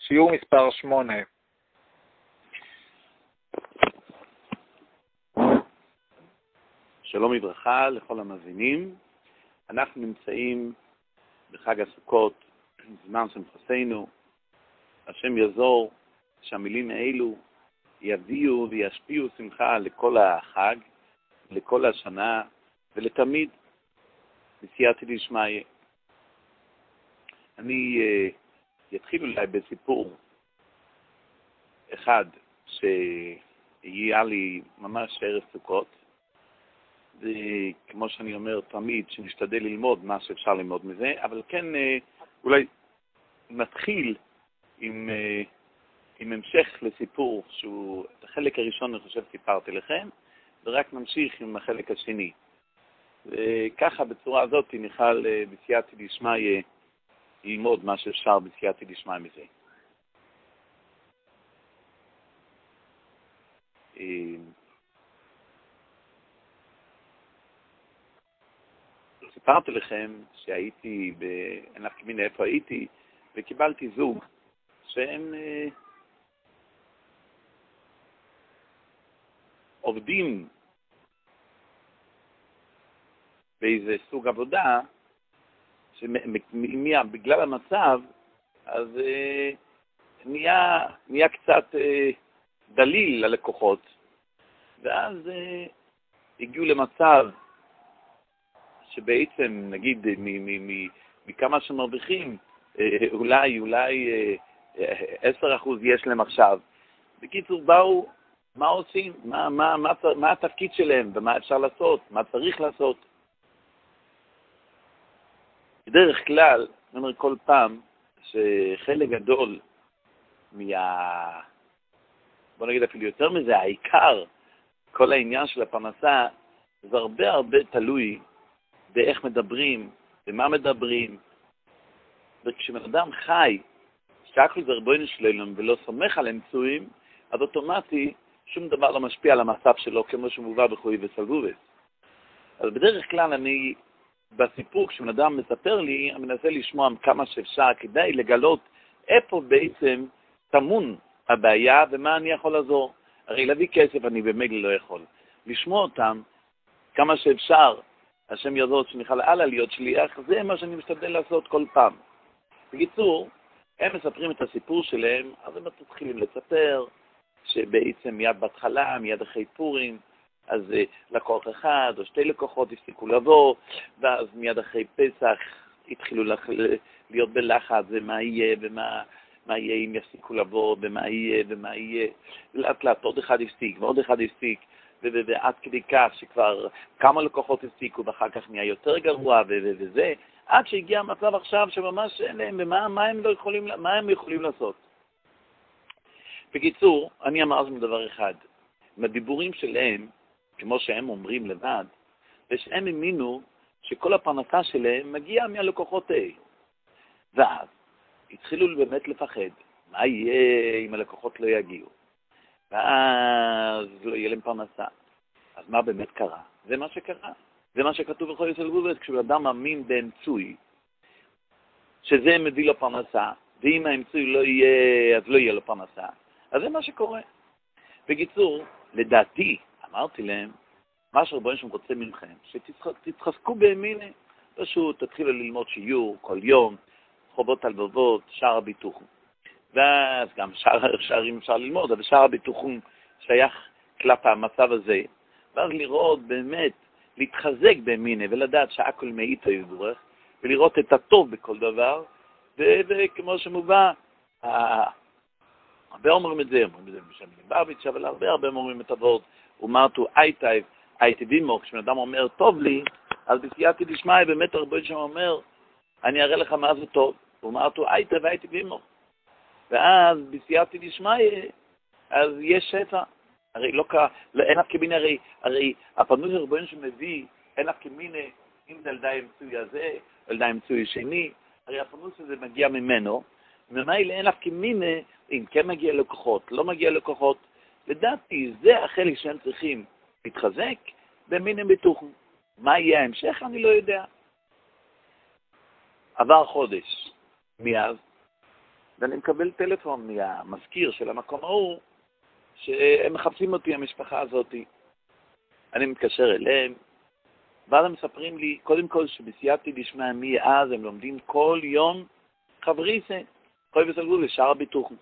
שיעור מספר 8. שלום וברכה לכל המאזינים. אנחנו נמצאים בחג הסוכות, זמן שמחתנו. השם יעזור שהמילים האלו יביאו וישפיעו שמחה לכל החג, לכל השנה ולתמיד. בסייעתא דשמיא. אני אתחיל אולי בסיפור אחד שיהיה לי ממש ערב סוכות. וכמו שאני אומר תמיד, שנשתדל ללמוד מה שאפשר ללמוד מזה, אבל כן אולי נתחיל עם המשך לסיפור שהוא, את החלק הראשון אני חושב סיפרתי לכם, ורק נמשיך עם החלק השני. וככה בצורה הזאת נוכל בסייעתא דשמיא ללמוד מה שאפשר בסייעתא דשמיא מזה. סיפרתי לכם שהייתי, אין לך כמין איפה הייתי, וקיבלתי זוג שהם עובדים באיזה סוג עבודה, בגלל המצב, אז נהיה קצת דליל ללקוחות, ואז הגיעו למצב שבעצם, נגיד, מכמה שמרוויחים, אולי 10% יש להם עכשיו. בקיצור, באו, מה עושים? מה התפקיד שלהם? ומה אפשר לעשות? מה צריך לעשות? בדרך כלל, אני אומר כל פעם, שחלק גדול בוא נגיד אפילו יותר מזה, העיקר, כל העניין של הפרנסה, זה הרבה תלוי באיך מדברים, במה מדברים. וכשבן אדם חי, שהכל זה ריבונו של עולם ולא סומך על אמצעים, אז אוטומטי שום דבר לא משפיע על המצב שלו כמו שמובא בחוי וסלבובס. אז בדרך כלל אני, בסיפור כשבן אדם מספר לי, אני מנסה לשמוע כמה שאפשר כדי לגלות איפה בעצם טמון הבעיה ומה אני יכול לעזור. הרי להביא כסף אני במגל לא יכול. לשמוע אותם כמה שאפשר, השם יעזור שנוכל הלאה להיות שליח, זה מה שאני משתדל לעשות כל פעם. בקיצור, הם מספרים את הסיפור שלהם, אז הם מתחילים לספר שבעצם מיד בהתחלה, מיד אחרי פורים, אז לקוח אחד או שתי לקוחות הפסיקו לבוא, ואז מיד אחרי פסח התחילו להיות בלחץ, ומה יהיה, מה יהיה אם יפסיקו לבוא, ומה יהיה, ולאט לאט עוד אחד הפסיק, ועוד אחד הפסיק, ועד כדי כך שכבר כמה לקוחות הפסיקו, ואחר כך נהיה יותר גרוע, וזה, עד שהגיע המצב עכשיו שממש אין להם, ומה הם יכולים לעשות. בקיצור, אני אמרתי מדבר אחד, מהדיבורים שלהם, כמו שהם אומרים לבד, ושהם האמינו שכל הפרנסה שלהם מגיעה מהלקוחות האלה. ואז התחילו באמת לפחד, מה יהיה אם הלקוחות לא יגיעו? ואז לא יהיה להם פרנסה. אז מה באמת קרה? זה מה שקרה. זה מה שכתוב בחוי וסלבובס, כשאדם מאמין באמצעי, שזה מביא לו פרנסה, ואם האמצעי לא יהיה, אז לא יהיה לו פרנסה. אז זה מה שקורה. בקיצור, לדעתי, אמרתי להם, מה שרבונו שם רוצה מכם, שתתחזקו באמינה, פשוט תתחילו ללמוד שיעור כל יום, חובות הלבבות, שער הביטוחים. ואז גם שערים אפשר ללמוד, אבל שער הביטוחים שייך כלפי המצב הזה, ואז לראות באמת, להתחזק באמינה ולדעת שהכל מאיתו יבורך, ולראות את הטוב בכל דבר, וכמו שמובא, הרבה אומרים את זה בשם ליבביץ', אבל הרבה אומרים את הוורד, ומרתו הייתי בימו, כשבן אדם אומר טוב לי, אז בסייעתא דשמיא באמת הרבה שם אומר, אני אראה לך מה זה טוב, ומרתו הייתי בימו. ואז בסייעתא דשמיא, אז יש שפע. הרי לא קרה, אין אף כמיני, הרי הפרנוס הרבוין שמביא, אין אף כמיני, אם זה ילדה אמצעי הזה, ילדה אמצעי שני, הרי הפרנוס הזה מגיע ממנו, וממילא אין אף כמיני, אם כן מגיע לקוחות, לא מגיע לקוחות, לדעתי, זה החלק שהם צריכים להתחזק במיני ביטוחים. מה יהיה ההמשך? אני לא יודע. עבר חודש, מאז, ואני מקבל טלפון מהמזכיר של המקום ההוא, שהם מחפשים אותי, המשפחה הזאת. אני מתקשר אליהם, ואז הם מספרים לי, קודם כל, שבסייעתי לשמע מאז, הם לומדים כל יום חבריסה, חוי וסלגו לשאר הביטוחים.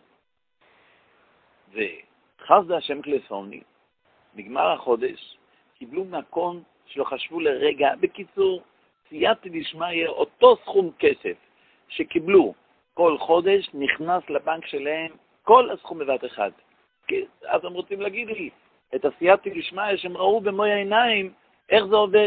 וחסד השם קלסוני, נגמר החודש, קיבלו מהקון שלא חשבו לרגע. בקיצור, סייעתי לשמע אותו סכום כסף שקיבלו כל חודש, נכנס לבנק שלהם כל הסכום בבת אחד. אז הם רוצים להגיד לי, את הסייעתי לשמע שהם ראו במו העיניים איך זה עובד.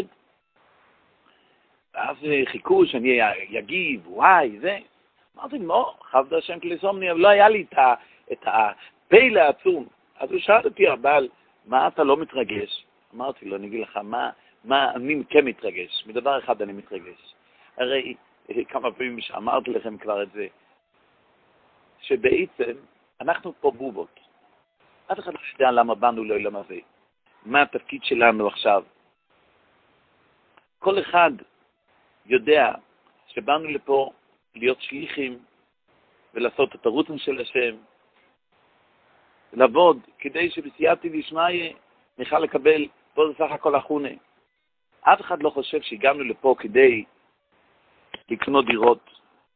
ואז חיכו שאני יגיב, וואי, זה. אמרתי, חסד השם קלסוני, אבל לא היה לי את הפלא העצום. אז הוא שאל אותי, אבל מה אתה לא מתרגש? אמרתי לו, אני אגיד לך, מה אני כן מתרגש? מדבר אחד אני מתרגש. הרי כמה פעמים שאמרתי לכם כבר את זה, שבעצם אנחנו פה בובות. אף אחד לא יודע למה באנו לעולם הזה. מה התפקיד שלנו עכשיו? כל אחד יודע שבאנו לפה להיות שליחים ולעשות את הרוצן של השם, לעבוד כדי שבסייעתי לשמעיה נוכל לקבל פה זה סך הכל החונה. אף אחד לא חושב שהגענו לפה כדי לקנות דירות.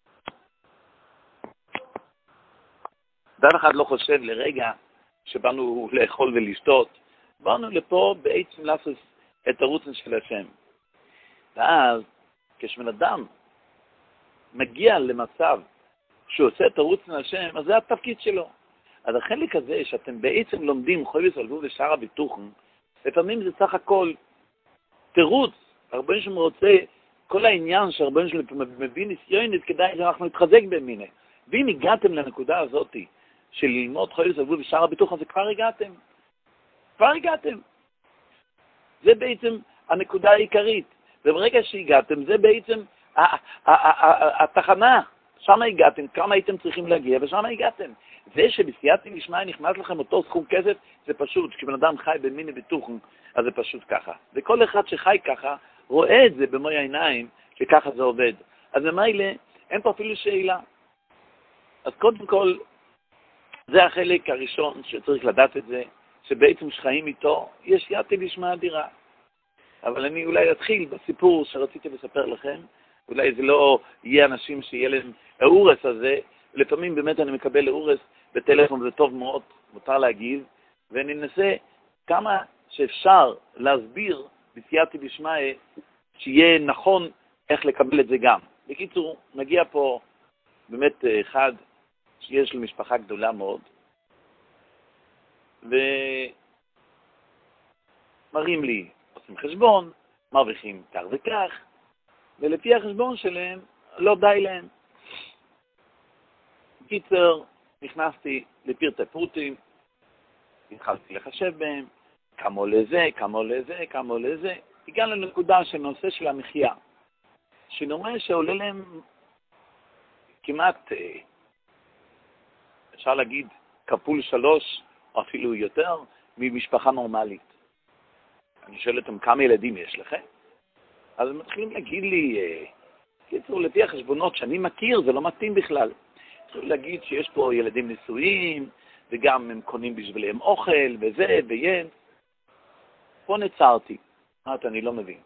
ואף אחד לא חושב לרגע שבאנו לאכול ולשתות. באנו לפה בעצם לעשות את הרוצן של השם. ואז כשבן אדם מגיע למצב שהוא עושה את הרוצן השם, אז זה התפקיד שלו. אז החלק הזה שאתם בעצם לומדים חוי וסלגו ושאר הביטוחים, לפעמים זה סך הכל תירוץ. הרבה שם רוצה, כל העניין שהרבה שם מביא ניסיונית, כדאי שאנחנו נתחזק במיני. ואם הגעתם לנקודה הזאת של ללמוד חוי וסלגו ושאר הביטוחים, אז כבר הגעתם. כבר הגעתם. זה בעצם הנקודה העיקרית. וברגע שהגעתם, זה בעצם התחנה. שם הגעתם, כמה הייתם צריכים להגיע, ושם הגעתם. זה שבסייעתי לשמע נכנס לכם אותו סכום כסף, זה פשוט. כשבן אדם חי במיני ביטוחים, אז זה פשוט ככה. וכל אחד שחי ככה, רואה את זה במו העיניים, שככה זה עובד. אז במילא, אין פה אפילו שאלה. אז קודם כל, זה החלק הראשון שצריך לדעת את זה, שבעצם שחיים איתו, יש סייעתי לשמע אדירה. אבל אני אולי אתחיל בסיפור שרציתי לספר לכם, אולי זה לא יהיה אנשים שיהיה להם האורס הזה, לפעמים באמת אני מקבל האורס בטלפון, זה טוב מאוד, מותר להגיב, ואני אנסה כמה שאפשר להסביר בסייעתי לשמע, שיהיה נכון איך לקבל את זה גם. בקיצור, מגיע פה באמת אחד שיש לו משפחה גדולה מאוד, ומראים לי, עושים חשבון, מרוויחים כך וכך, ולפי החשבון שלהם לא די להם. בקיצור, נכנסתי לפרטי פרוטים, התחלתי לחשב בהם, כמה עולה זה, כמה עולה זה, כמה עולה זה. הגענו לנקודה של נושא של המחיה, שנראה שעולה להם כמעט, אפשר להגיד, כפול 3, או אפילו יותר, ממשפחה נורמלית. אני שואל אותם, כמה ילדים יש לכם? אז הם מתחילים להגיד לי, קיצור, לפי החשבונות שאני מכיר, זה לא מתאים בכלל. התחילו להגיד שיש פה ילדים נשואים, וגם הם קונים בשבילם אוכל, וזה, ויין. פה נצרתי. אמרת, אני לא מבין.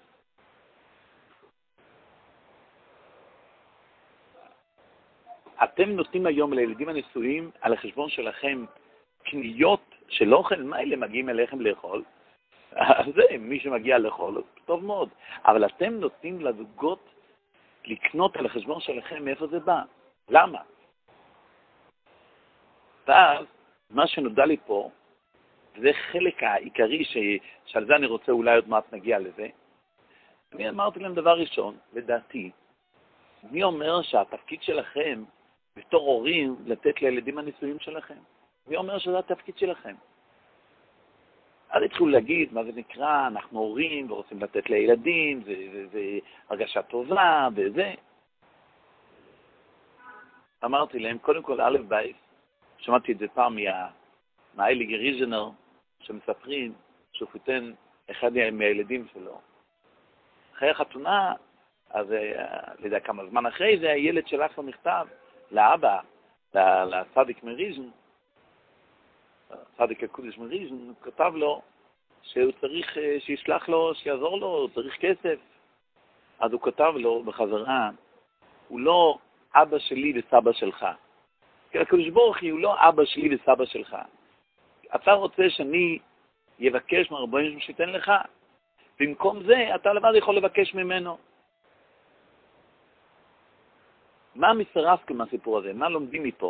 אתם נותנים היום לילדים הנשואים, על החשבון שלכם, קניות של אוכל, מה אלה מגיעים אליכם לאכול? זה, מי שמגיע לאכול, טוב מאוד. אבל אתם נותנים לזוגות לקנות על החשבון שלכם, מאיפה זה בא? למה? ואז, מה שנודע לי פה, זה חלק העיקרי שעל זה אני רוצה אולי עוד מעט נגיע לזה. אני אמרתי להם דבר ראשון, לדעתי, מי אומר שהתפקיד שלכם בתור הורים לתת לילדים הנשואים שלכם? מי אומר שזה התפקיד שלכם? אז התחילו להגיד מה זה נקרא, אנחנו הורים ורוצים לתת לילדים, זה הרגשה טובה וזה. אמרתי להם, קודם כל א' בייס, שמעתי את זה פעם מהאיילי גריז'נר, שמספרים שהוא חיתן אחד מהילדים שלו. אחרי החתונה, אז לא יודע כמה זמן אחרי זה, הילד שלח לו מכתב לאבא, לצדיק מריז'ן, הצדיק הקודש מריז'ן, הוא כתב לו שהוא צריך שישלח לו, שיעזור לו, הוא צריך כסף. אז הוא כתב לו בחזרה, הוא לא אבא שלי וסבא שלך. כי הקדוש ברוך הוא לא אבא שלי וסבא שלך. אתה רוצה שאני יבקש מהרבנים שייתן לך? במקום זה, אתה לבד יכול לבקש ממנו. מה מסרס מהסיפור הזה? מה לומדים מפה?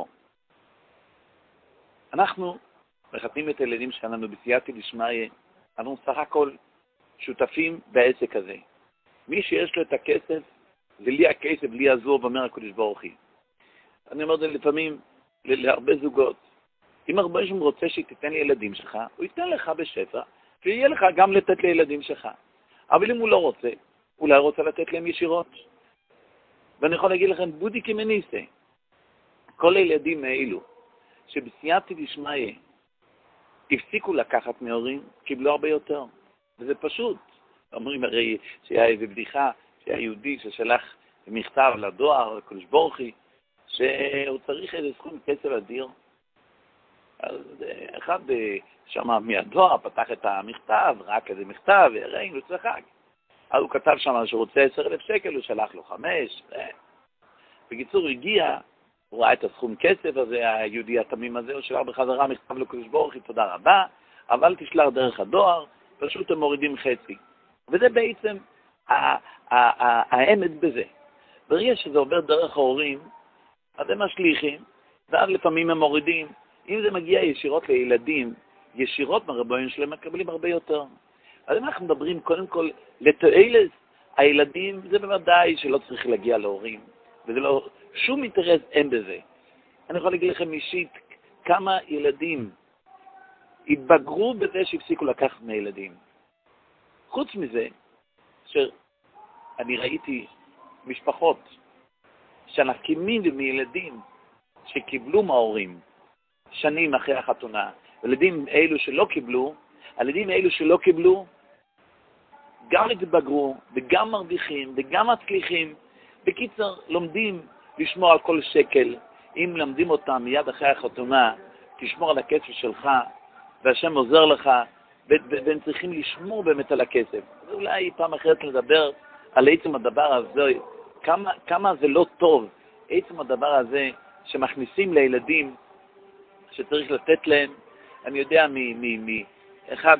אנחנו מחתנים את הילדים שלנו בסייעתא דשמיא, אנחנו סך הכל שותפים בעסק הזה. מי שיש לו את הכסף, ולי הכסף, לי עזור, אומר הקדוש ברוך הוא. אני אומר את זה לפעמים להרבה זוגות. אם הרבה שם רוצה שתיתן לילדים שלך, הוא ייתן לך בשפע, ויהיה לך גם לתת לילדים שלך. אבל אם הוא לא רוצה, אולי רוצה לתת להם ישירות. ואני יכול להגיד לכם, בודי כמניסה, כל הילדים האלו, שבסייעתא דשמיא הפסיקו לקחת מהורים, קיבלו הרבה יותר. וזה פשוט. אומרים הרי שהיה איזו בדיחה, שהיה יהודי ששלח מכתב לדואר, לקדוש ברוך הוא, שהוא צריך איזה סכום כסף אדיר. אז אחד שם מהדואר פתח את המכתב, רק איזה מכתב, והראינו, הוא צחק. אז הוא כתב שם שהוא רוצה 10,000 שקל, הוא שלח לו 5. בקיצור, הוא הגיע, הוא ראה את הסכום כסף הזה, היהודי התמים הזה, הוא שלח בחזרה מכתב לקדוש ברוך הוא, תודה רבה, אבל תשלח דרך הדואר, פשוט הם מורידים חצי. וזה בעצם האמת בזה. ברגע שזה עובר דרך ההורים, אז הם משליחים, ואז לפעמים הם מורידים. אם זה מגיע ישירות לילדים, ישירות מהרבנים שלהם מקבלים הרבה יותר. אז אם אנחנו מדברים קודם כל לתועלת הילדים, זה בוודאי שלא צריך להגיע להורים, וזה לא, שום אינטרס אין בזה. אני יכול להגיד לכם אישית כמה ילדים התבגרו בזה שהפסיקו לקחת מהילדים. חוץ מזה, שאני ראיתי משפחות שנקימים ומילדים שקיבלו מההורים שנים אחרי החתונה, ילדים אלו שלא קיבלו, הילדים אלו שלא קיבלו גם התבגרו וגם מרוויחים וגם מצליחים. בקיצר, לומדים לשמור על כל שקל. אם למדים אותם מיד אחרי החתונה, תשמור על הכסף שלך, והשם עוזר לך, והם צריכים לשמור באמת על הכסף. אולי פעם אחרת לדבר על עצם הדבר הזה, כמה זה לא טוב, עצם הדבר הזה שמכניסים לילדים, שצריך לתת להם. אני יודע אחד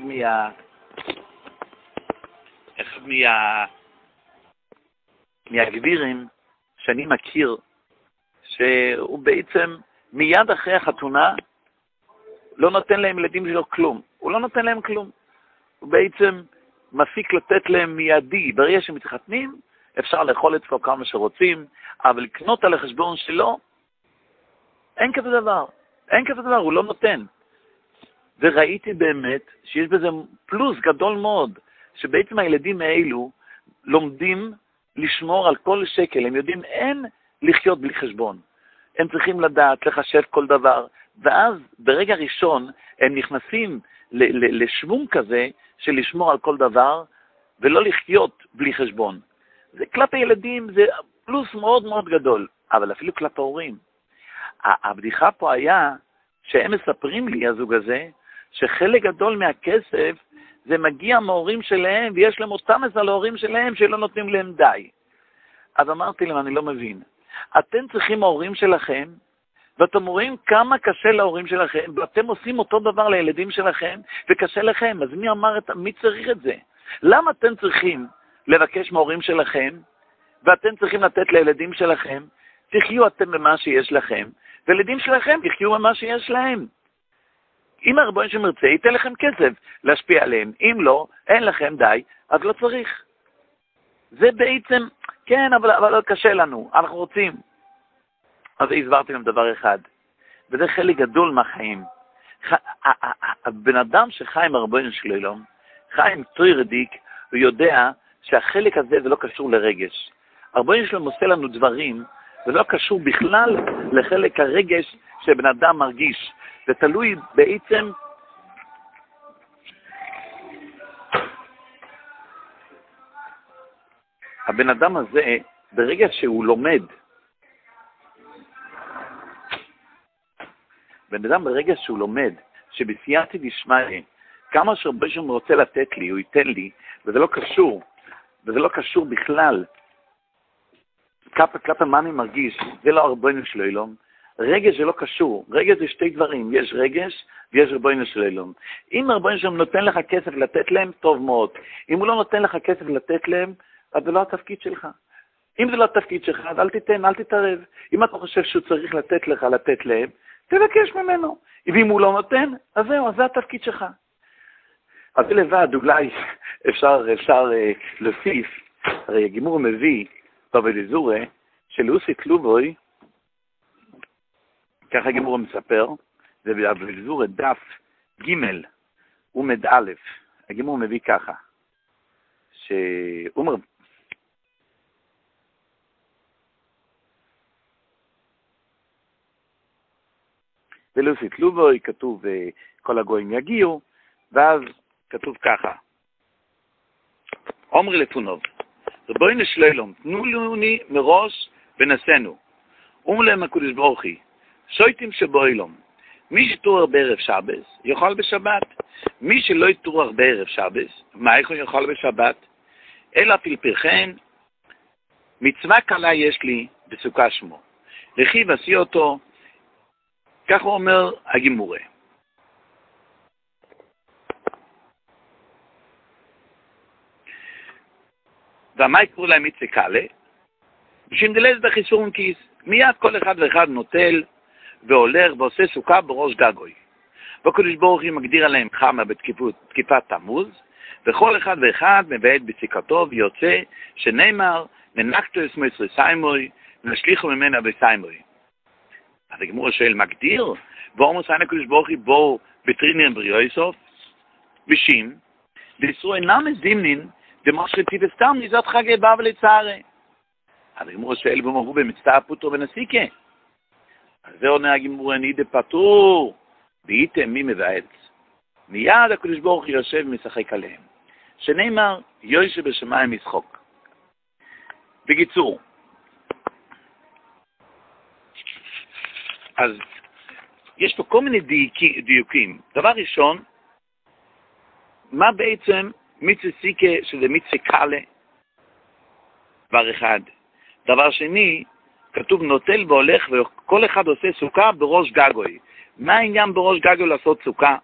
מהגבירים שאני מכיר, שהוא בעצם מיד אחרי החתונה לא נותן להם ילדים שלו כלום. הוא לא נותן להם כלום. הוא בעצם מפיק לתת להם מיידי. ברגע שמתחתנים, אפשר לאכול אצלו כמה שרוצים, אבל לקנות על החשבון שלו, אין כזה דבר. אין כזה דבר, הוא לא נותן. וראיתי באמת שיש בזה פלוס גדול מאוד, שבעצם הילדים האלו לומדים לשמור על כל שקל. הם יודעים אין לחיות בלי חשבון. הם צריכים לדעת, לחשב כל דבר, ואז ברגע ראשון הם נכנסים לשוום כזה של לשמור על כל דבר, ולא לחיות בלי חשבון. זה כלפי ילדים, זה פלוס מאוד מאוד גדול, אבל אפילו כלפי הורים. הבדיחה פה היה שהם מספרים לי, הזוג הזה, שחלק גדול מהכסף זה מגיע מההורים שלהם, ויש להם אותם על ההורים שלהם שלא נותנים להם די. אז אמרתי להם, אני לא מבין. אתם צריכים ההורים שלכם, ואתם רואים כמה קשה להורים שלכם, ואתם עושים אותו דבר לילדים שלכם, וקשה לכם. אז מי צריך את זה? למה אתם צריכים לבקש מההורים שלכם, ואתם צריכים לתת לילדים שלכם? תחיו אתם במה שיש לכם, וילדים שלכם יחיו במה שיש להם. אם הרבון שמרצה, ייתן לכם כסף להשפיע עליהם. אם לא, אין לכם די, אז לא צריך. זה בעצם, כן, אבל לא קשה לנו, אנחנו רוצים. אז הסברתי להם דבר אחד, וזה חלק גדול מהחיים. הבן אדם שחי עם הרבון שלו, חי עם טוירדיק, הוא יודע שהחלק הזה זה לא קשור לרגש. הרבון שלו עושה לנו דברים, זה לא קשור בכלל לחלק הרגש שבן אדם מרגיש. זה תלוי בעצם הבן אדם הזה, ברגע שהוא לומד בן אדם ברגע שהוא לומד, שבסייעתא דשמיא, כמה שהרבה שהוא רוצה לתת לי, הוא ייתן לי, וזה לא קשור בכלל. כפה מה אני מרגיש, זה לא ריבונו של עולם. רגש זה לא קשור, רגש זה שתי דברים, יש רגש ויש ריבונו של עולם. אם ריבונו של עולם נותן לך כסף לתת להם, טוב מאוד. אם הוא לא נותן לך כסף לתת להם, אז זה לא התפקיד שלך. אם זה לא התפקיד שלך, אז אל תיתן, אל תתערב. אם אתה חושב שהוא צריך לתת לך, לתת להם, תבקש ממנו. ואם הוא לא נותן, אז זהו, אז זה התפקיד שלך. אז לבד, אולי אפשר להוסיף, הרי הגימור מביא, בבליזורה, שלוסי תלובוי, ככה הגימור מספר, זה בבליזורה דף ג' עמוד א', הגימור מביא ככה, שאומר, ולוסי תלובוי, כתוב כל הגויים יגיעו, ואז כתוב ככה, עומרי לפונוב, רבונו של עולם, תנו לי מראש ונעשינו. להם הקדוש ברוך הוא, שויטים שבעולם, מי שתורח בערב שבת, יאכל בשבת. מי שלא יתורח בערב שבת, מה יכול יאכל בשבת? אלא פלפלכן, מצווה קלה יש לי בסוכה שמו. לכי ועשי אותו, כך הוא אומר הגימורה. ומה יקראו להם מצווה קלה? בשינדלז בחיסורון כיס. מיד כל אחד ואחד נוטל והולך ועושה סוכה בראש גגוי. והקדוש ברוך הוא מגדיר עליהם חמה בתקיפת תמוז, וכל אחד ואחד מבעט בציקתו ויוצא שנאמר, מנחתו אסמו יצרי סיימוי, ונשליחו ממנה בסיימוי. אז הגמור שואל, מגדיר? ואומר סיין הקדוש ברוך הוא בואו בטרינין בריאויסוף, ושים, וישרו אינם מזימנין, דמושכתי וסתם נזאת חגי בא ולצערי. אז הגמור שואל, ואומרו במצטע פוטרו ונסיקה. אז זה עונה הגמור, אני דפטור, והייתם מי מבעץ. מיד הקדוש ברוך הוא יושב ומשחק עליהם. שנאמר, יושב בשמיים משחוק. בקיצור, אז יש פה כל מיני דיוקים. דבר ראשון, מה בעצם מצווה סיקה שזה מצווה קלה? דבר אחד. דבר שני, כתוב נוטל והולך וכל אחד עושה סוכה בראש גגוי. מה העניין בראש גגוי לעשות סוכה?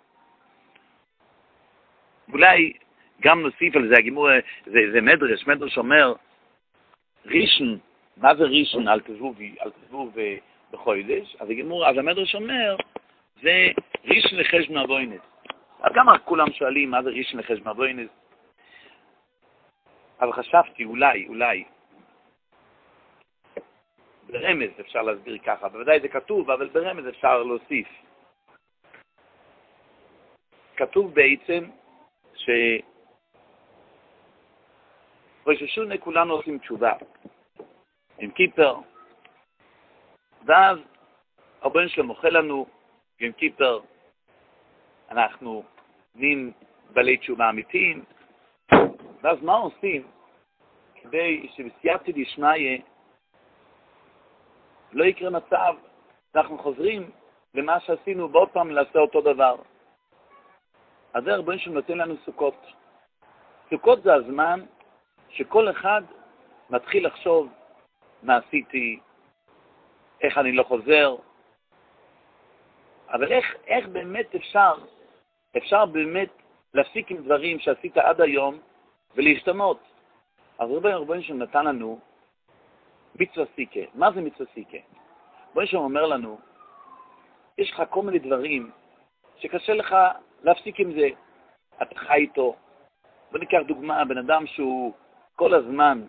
אולי גם נוסיף על זה, הגימור, זה מדרש אומר, רישן, מה זה רישן? אל תשבו בחודש. אז המדרש אומר, זה רישן לחשבון אבוינס. אז גם כולם שואלים מה זה רישן לחשבון אבוינס. אבל חשבתי, אולי, ברמז אפשר להסביר ככה, בוודאי זה כתוב, אבל ברמז אפשר להוסיף. כתוב בעצם ראש השונה כולנו עושים תשובה עם כיפר, ואז הבן שלו מוכל לנו עם כיפר, אנחנו נהיים בעלי תשובה אמיתיים, ואז מה עושים כדי שבסייעתא דשמיא לא יקרה מצב, אנחנו חוזרים למה שעשינו בעוד פעם לעשות אותו דבר. אז זה רבנו שנותן לנו סוכות. סוכות זה הזמן שכל אחד מתחיל לחשוב מה עשיתי, איך אני לא חוזר. אבל איך באמת אפשר באמת להפסיק עם דברים שעשית עד היום ולהשתנות. אז רבנו שנתן לנו מצווה סיקה. מה זה מצווה סיקה? רבנו שאומר לנו, יש לך כל מיני דברים שקשה לך להפסיק עם זה. אתה חי איתו. בוא ניקח דוגמה, בן אדם שהוא כל הזמן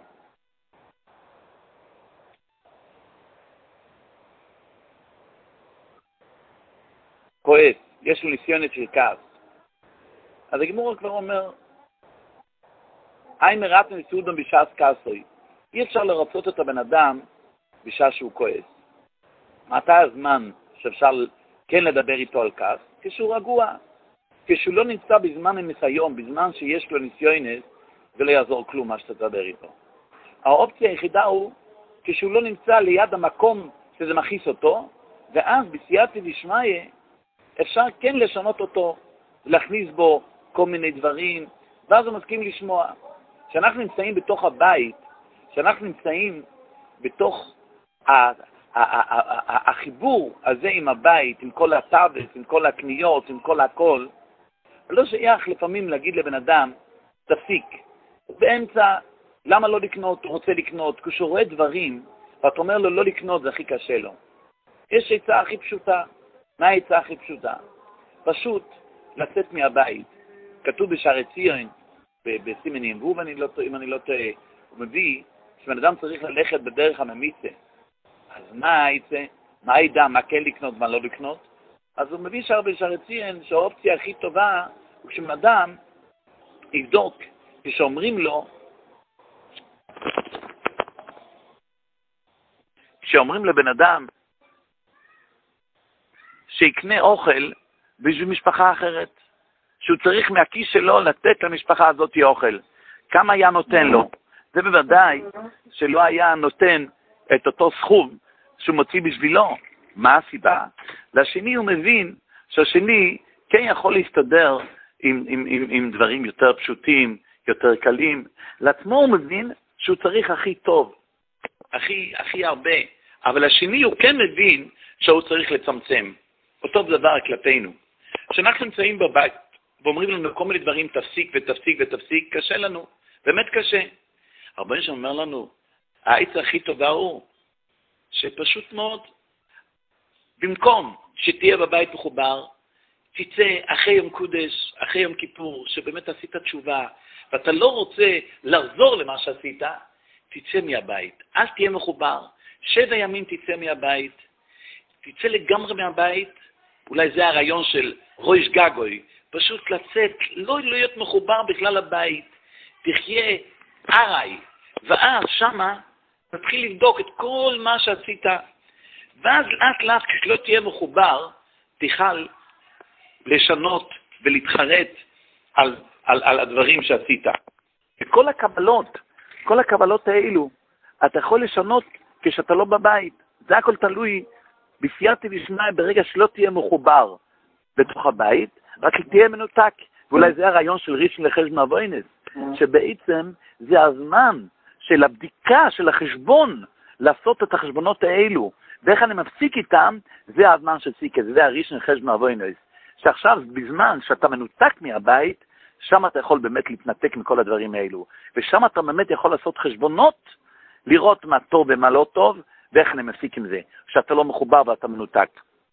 כועס, יש לו ניסיונת של כעס. אז הגמור כבר אומר, אי מרתנו לסעודם בשעה כעסוי. אי אפשר לרצות את הבן אדם בשעה שהוא כועס. מתי הזמן שאפשר כן לדבר איתו על כעס? כשהוא רגוע. כשהוא לא נמצא בזמן הניסיון, בזמן שיש לו ניסיונת, ולא יעזור כלום מה שאתה תדבר איתו. האופציה היחידה הוא, כשהוא לא נמצא ליד המקום שזה מכיס אותו, ואז בסייעתא דשמיא, אפשר כן לשנות אותו, להכניס בו כל מיני דברים, ואז הוא מסכים לשמוע. כשאנחנו נמצאים בתוך הבית, כשאנחנו נמצאים בתוך החיבור הזה עם הבית, עם כל הטאבלט, עם כל הקניות, עם כל הכל, לא שייך לפעמים להגיד לבן אדם, תפסיק. באמצע, למה לא לקנות? הוא רוצה לקנות. כשהוא רואה דברים, ואתה אומר לו לא לקנות, זה הכי קשה לו. יש עצה הכי פשוטה. מה העצה הכי פשוטה? פשוט לצאת מהבית. כתוב בשערי ציון, בסימנים, והוא, אם אני לא טועה, הוא מביא שבן אדם צריך ללכת בדרך הממיצה. אז מה העצה? מה ידע? מה כן לקנות, מה לא לקנות? אז הוא מביא בשערי ציון שהאופציה הכי טובה הוא כשבן אדם יבדוק, כשאומרים לו, כשאומרים לבן אדם שיקנה אוכל בשביל משפחה אחרת, שהוא צריך מהכיס שלו לתת למשפחה הזאת אוכל, כמה היה נותן לו? זה בוודאי שלא היה נותן את אותו סכום שהוא מוציא בשבילו. מה הסיבה? לשני הוא מבין שהשני כן יכול להסתדר עם דברים יותר פשוטים, יותר קלים. לעצמו הוא מבין שהוא צריך הכי טוב, הכי הרבה. אבל השני הוא כן מבין שהוא צריך לצמצם. אותו דבר כלפינו. כשאנחנו נמצאים בבית ואומרים לנו כל מיני דברים, תפסיק ותפסיק ותפסיק, קשה לנו. באמת קשה. הרבה שאומר לנו, העצה הכי טובה הוא שפשוט מאוד, במקום שתהיה בבית מחובר, תצא אחרי יום קודש, אחרי יום כיפור, שבאמת עשית תשובה, ואתה לא רוצה לחזור למה שעשית, תצא מהבית. אל תהיה מחובר. 7 ימים תצא מהבית. תצא לגמרי מהבית. אולי זה הרעיון של רויש גגוי. פשוט לצאת, לא להיות מחובר בכלל לבית. תחיה ערי. ואז שמה תתחיל לבדוק את כל מה שעשית. ואז לאט לאט כשלא תהיה מחובר, תוכל לשנות ולהתחרט על הדברים שעשית. וכל הקבלות האלו, אתה יכול לשנות כשאתה לא בבית. זה הכל תלוי בסייעתא דשמיא, ברגע שלא תהיה מחובר בתוך הבית, רק תהיה מנותק. ואולי זה הרעיון של ראשון לחשבון אבוינס, שבעצם זה הזמן של הבדיקה של החשבון, לעשות את החשבונות האלו. ואיך אני מפסיק איתם, זה הזמן של סיקה, זה הראשון לחשבון אבוינס. שעכשיו, בזמן שאתה מנותק מהבית, שם אתה יכול באמת להתנתק מכל הדברים האלו. ושם אתה באמת יכול לעשות חשבונות, לראות מה טוב ומה לא טוב, ואיך אני מפסיק עם זה, שאתה לא מחובר ואתה מנותק.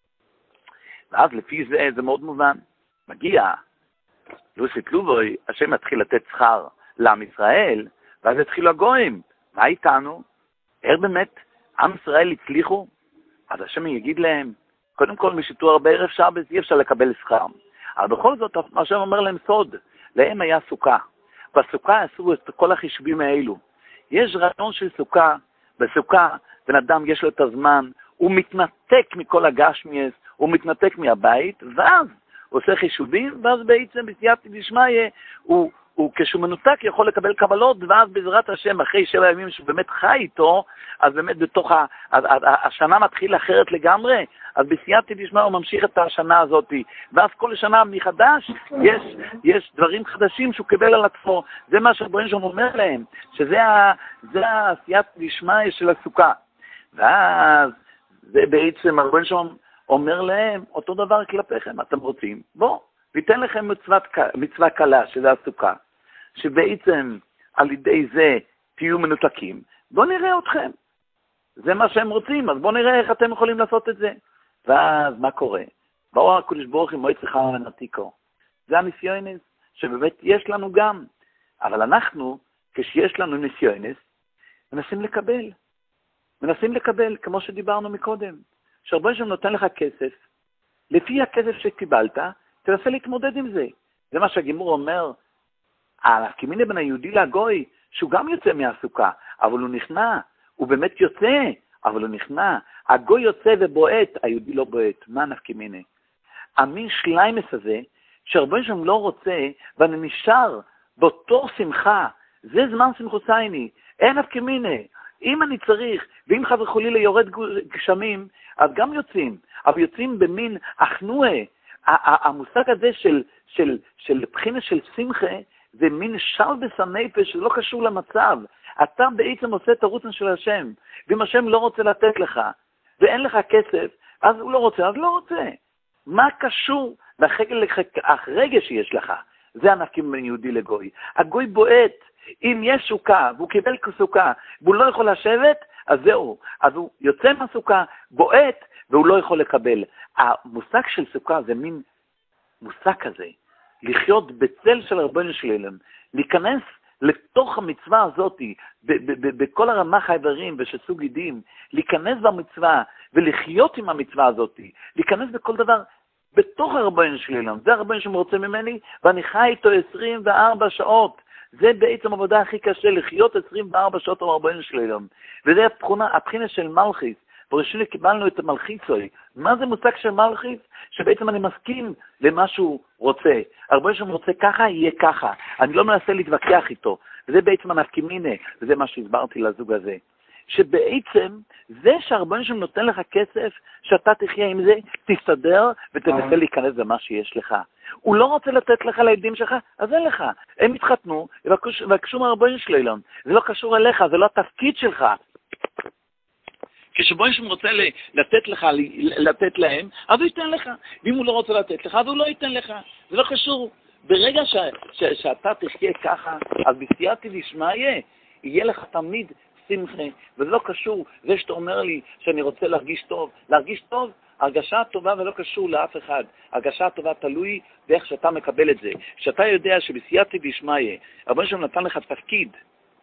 ואז לפי זה, זה מאוד מובן. מגיע, לוסי פלובוי, השם מתחיל לתת שכר לעם ישראל, ואז התחילו הגויים. מה איתנו? איך באמת עם ישראל הצליחו? אז השם יגיד להם, קודם כל משיתו הרבה ערב שבת, אי אפשר לקבל שכר. אבל בכל זאת, השם אומר להם סוד, להם היה סוכה. בסוכה עשו את כל החישובים האלו. יש רעיון של סוכה, בסוכה בן אדם יש לו את הזמן, הוא מתנתק מכל הגשמיאס, הוא מתנתק מהבית, ואז הוא עושה חישובים, ואז בעצם בסייעתא דשמיא, הוא כשהוא מנותק יכול לקבל קבלות, ואז בעזרת השם, אחרי 7 ימים שהוא באמת חי איתו, אז באמת בתוך השנה מתחיל אחרת לגמרי, אז בסייעתא דשמיא הוא ממשיך את השנה הזאת, ואז כל שנה מחדש יש דברים חדשים שהוא קיבל על עצמו. זה מה שרבנו שם אומר להם, שזה הסייעתא דשמיא של הסוכה. ואז זה בעצם רבנו שם אומר להם, אותו דבר כלפיכם, אתם רוצים? בוא, ניתן לכם מצווה קלה, שזה הסוכה, שבעצם על ידי זה תהיו מנותקים. בוא נראה אתכם. זה מה שהם רוצים, אז בוא נראה איך אתם יכולים לעשות את זה. ואז מה קורה? באו הקדוש ברוך הוא מועצת חכם ונתיקו. זה הניסיונס שבאמת יש לנו גם. אבל אנחנו, כשיש לנו ניסיונס, מנסים לקבל, כמו שדיברנו מקודם. שהרבה שם נותן לך כסף, לפי הכסף שקיבלת, תנסה להתמודד עם זה. זה מה שהגימור אומר, כמיני בין היהודי לגוי, שהוא גם יוצא מהסוכה, אבל הוא נכנע, הוא באמת יוצא, אבל הוא נכנע. הגוי יוצא ובועט, היהודי לא בועט. מה נפקימיני? המין שליימס הזה, שהרבה שם לא רוצה, ואני נשאר באותו שמחה, זה זמן שמחוסייני, אין נפקימיני. אם אני צריך, ואם חבר חלילה יורד גשמים, אז גם יוצאים, אבל יוצאים במין אחנועה, המושג הזה של בחינה של שמחה, זה מין שלבס הנפש שלא קשור למצב. אתה בעצם עושה את הרוצן של השם, ואם השם לא רוצה לתת לך, ואין לך כסף, אז הוא לא רוצה, אז לא רוצה. מה קשור הרגע שיש לך? זה הנפקים בין יהודי לגוי. הגוי בועט, אם יש סוכה, והוא קיבל כסוכה, והוא לא יכול לשבת, אז זהו. אז הוא יוצא מהסוכה, בועט, והוא לא יכול לקבל. המושג של סוכה זה מין מושג כזה, לחיות בצל של רבנו של עולם, להיכנס לתוך המצווה הזאת, בכל הרמ"ח האיברים ושסוג עדים, להיכנס במצווה ולחיות עם המצווה הזאת, להיכנס בכל דבר בתוך הרבנו של עולם. זה הרבנו שמרוצה ממני, ואני חי איתו 24 שעות. זה בעצם עבודה הכי קשה, לחיות 24 שעות עם הרבנו של עולם. וזה הבחינה של מלכיס. בראשונה קיבלנו את המלכיסוי. מה זה מושג של מלכיס? שבעצם אני מסכים למה שהוא רוצה. הרבה שהוא רוצה ככה, יהיה ככה. אני לא מנסה להתווכח איתו. וזה בעצם הנפקימינה, וזה מה שהסברתי לזוג הזה. שבעצם זה שהרבה שהוא נותן לך כסף, שאתה תחיה עם זה, תסתדר ותנסה להיכנס במה שיש לך. הוא לא רוצה לתת לך לילדים שלך, אז אין לך. הם התחתנו, ובקשו מהרבה שלילון. זה לא קשור אליך, זה לא התפקיד שלך. כשבו שהוא רוצה לתת להם, אז הוא ייתן לך. ואם הוא לא רוצה לתת לך, אז הוא לא ייתן לך. זה לא קשור. ברגע שאתה תחיה ככה, אז בסייעתי לשמה יהיה לך תמיד שמחה, וזה לא קשור. זה שאתה אומר לי שאני רוצה להרגיש טוב. להרגיש טוב, הרגשה טובה ולא קשור לאף אחד. הרגשה טובה תלוי באיך שאתה מקבל את זה. שאתה יודע שבסייעתי לשמה הרבה שהוא נתן לך תפקיד.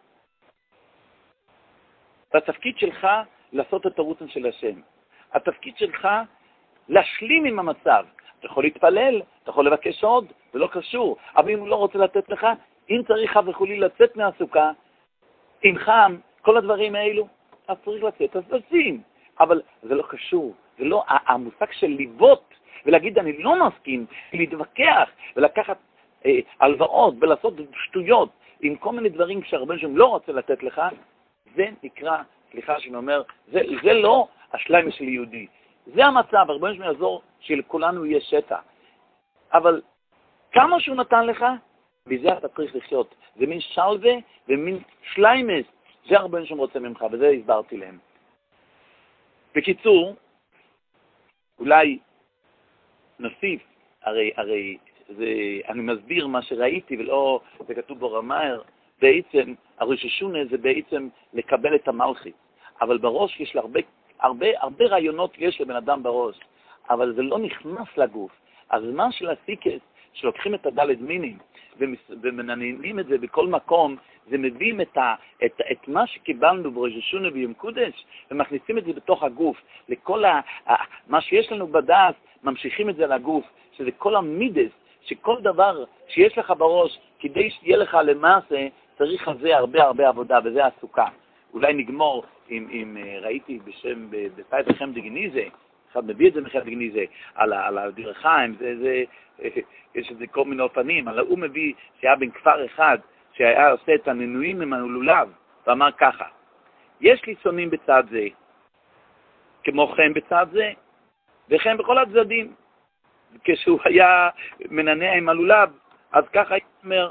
והתפקיד שלך לעשות את הרוצן של השם. התפקיד שלך להשלים עם המצב. אתה יכול להתפלל, אתה יכול לבקש עוד, זה לא קשור. אבל אם הוא לא רוצה לתת לך, אם צריך וכולי לצאת מהסוכה, אם חם, כל הדברים האלו, אז צריך לצאת, אז תשים. אבל זה לא קשור. זה לא המושג של ליבות, ולהגיד אני לא מסכים, להתווכח, ולקחת הלוואות, ולעשות שטויות, עם כל מיני דברים שהרבה שהם לא רוצה לתת לך, זה נקרא, סליחה שאני אומר, זה לא השלם של יהודי. זה המצב, הרבה שהם יעזור שלכולנו יהיה שטע. אבל כמה שהוא נתן לך, בזה אתה צריך לחיות. זה מין שלווה ומין שליימס. זה הרבה שהם רוצה ממך, וזה הסברתי להם. בקיצור, אולי נוסיף, הרי אני מסביר מה שראיתי, ולא זה כתוב ברמאר, בעצם, הראש השונה זה בעצם לקבל את המלכי. אבל בראש יש לה הרבה רעיונות יש לבן אדם בראש, אבל זה לא נכנס לגוף. הזמן של הסיקס, שלוקחים את הדלת מינים, ומנענים את זה בכל מקום, זה מביאים את מה שקיבלנו בראש השונה ביום קודש, ומכניסים את זה בתוך הגוף. לכל מה שיש לנו בדעת, ממשיכים את זה לגוף, שזה כל המידס, שכל דבר שיש לך בראש, כדי שיהיה לך למעשה, צריך על זה הרבה עבודה, וזה הסוכה. אולי נגמור אם ראיתי בשם, בפייט החם דגניזה, אחד מביא את זה מחד דגניזה, על הדרחיים, יש איזה כל מיני אופנים, אבל הוא מביא שהיה בין כפר אחד, שהיה עושה את הנינויים עם הלולב, ואמר ככה, יש לי שונאים בצד זה, כמו כן בצד זה, וכן בכל הצדדים. כשהוא היה מנענע עם הלולב, אז ככה הוא אומר,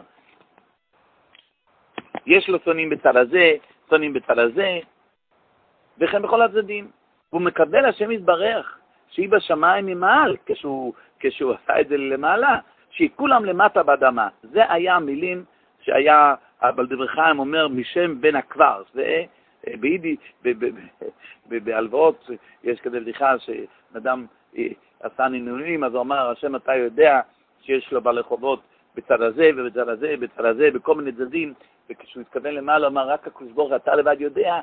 יש לו שונאים בצד הזה, שונאים בצד הזה, וכן בכל הצדדים. הוא מקבל השם יתברך, שהיא בשמיים ממעל, כשהוא עשה את זה למעלה, שהיא כולם למטה באדמה. זה היה המילים שהיה, בלדברכיים אומר, משם בין הכבר. זה ביידי, בהלוואות, יש כזה בדיחה שאדם עשה נינונים, אז הוא אמר, השם אתה יודע שיש לו ברחובות בצד הזה ובצד הזה, בצד הזה, בכל מיני צדדים, וכשהוא התכוון למעלה, אמר, רק הקדוש ברוך הוא אתה לבד יודע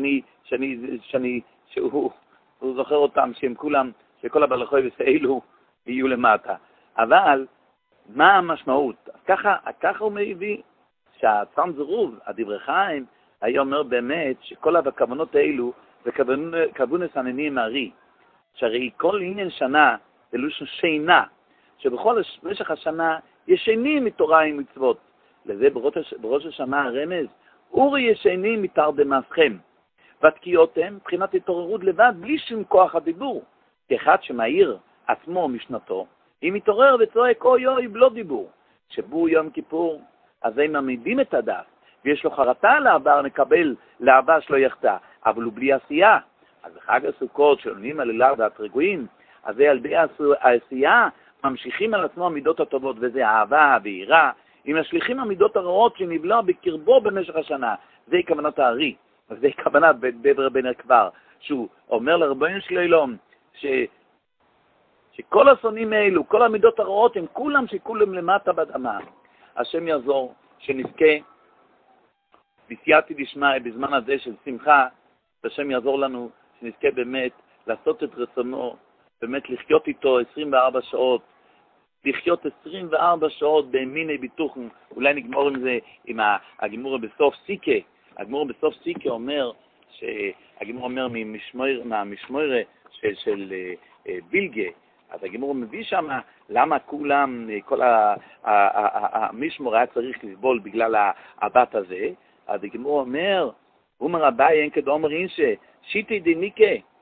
שהוא זוכר אותם, שהם כולם, שכל הברחובות האלו יהיו למטה. אבל מה המשמעות? ככה הוא מביא שהצאן זרוב, הדברכיים, היה אומר באמת שכל הכוונות האלו זה כוונס עננים הרי, שהרי כל עניין שנה זה לושן שינה, שבכל משך השנה ישנים מתורה עם מצוות. לזה בראש השנה הרמז, אורי ישנים מתרדמתכם, ותקיעותם מבחינת התעוררות לבד בלי שום כוח הדיבור, כאחד שמאיר עצמו משנתו, אם מתעורר וצועק אוי אוי בלא דיבור. שבו יום כיפור, אז הם מעמידים את הדף, ויש לו חרטה על העבר, נקבל לעבר שלא יחטא, אבל הוא בלי עשייה. אז בחג הסוכות שעונים על אליו והתרגועים, אז זה על בי העשייה ממשיכים על עצמו המידות הטובות, וזה אהבה ויראה, אם משליכים המידות הרעות שנבלע בקרבו במשך השנה. זה כוונת הארי, וזה כוונת דבר בן הקבר, שהוא אומר לרבנו של אילום, שכל השונאים האלו, כל המידות הרעות, הם כולם שכולם למטה באדמה. השם יעזור, שנזכה בסייעתא דשמיא בזמן הזה של שמחה, השם יעזור לנו, שנזכה באמת לעשות את רצונו, באמת לחיות איתו 24 שעות, לחיות 24 שעות באמיני ביטוחן. אולי נגמור עם זה, עם הגמור בסוף סיקה. הגמור בסוף סיקה אומר, הגמור אומר מהמשמורת של בילגה, אז הגמור מביא שם למה כולם, כל המשמור היה צריך לסבול בגלל הבת הזה. אז הגמור אומר אביי אין כדאומר אינשה, שיטי דניקה,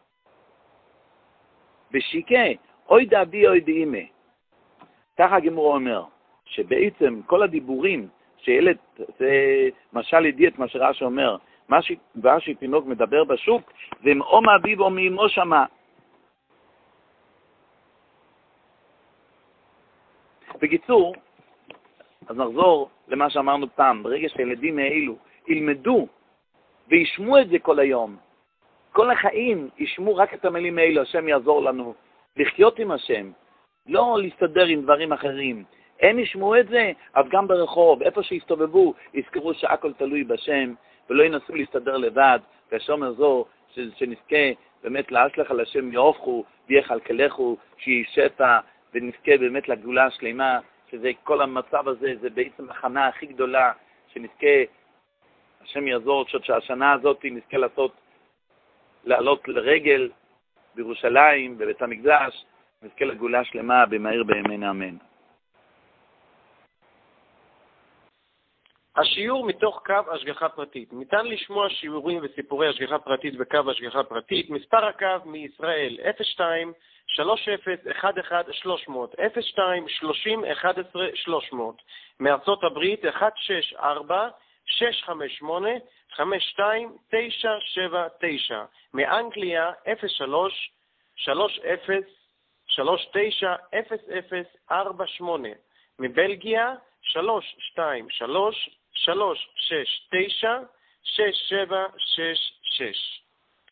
בשיקה, אוי דאבי אוי דאימה. ככה הגמור אומר, שבעצם כל הדיבורים שילד, זה משל ידיעת מה שרש"י אומר, מה שתינוק מדבר בשוק, זה או מאביו או מאמו שמה. בקיצור, אז נחזור למה שאמרנו פעם, ברגע שהילדים האלו ילמדו וישמעו את זה כל היום, כל החיים ישמעו רק את המילים האלו, השם יעזור לנו לחיות עם השם, לא להסתדר עם דברים אחרים. הם ישמעו את זה, אז גם ברחוב, איפה שיסתובבו, יזכרו שהכל תלוי בשם, ולא ינסו להסתדר לבד, והשם יעזור שנזכה באמת להשלך על השם יהופכו, ויחלקלכו, שיהיה שפע, ונזכה באמת לגאולה השלמה, שזה כל המצב הזה, זה בעצם הכנה הכי גדולה, שנזכה, השם יעזור, שהשנה הזאת נזכה לעלות לרגל בירושלים, בבית המקדש, נזכה לגאולה שלמה במהיר בימינו אמן. השיעור מתוך קו השגחה פרטית. ניתן לשמוע שיעורים וסיפורי השגחה פרטית בקו השגחה פרטית. מספר הקו מישראל 02 30 11 300 02 30 11 300. מארצות הברית 164 658 52 979. מאנגליה 03 30 39 0048. מבלגיה 323 369 6766.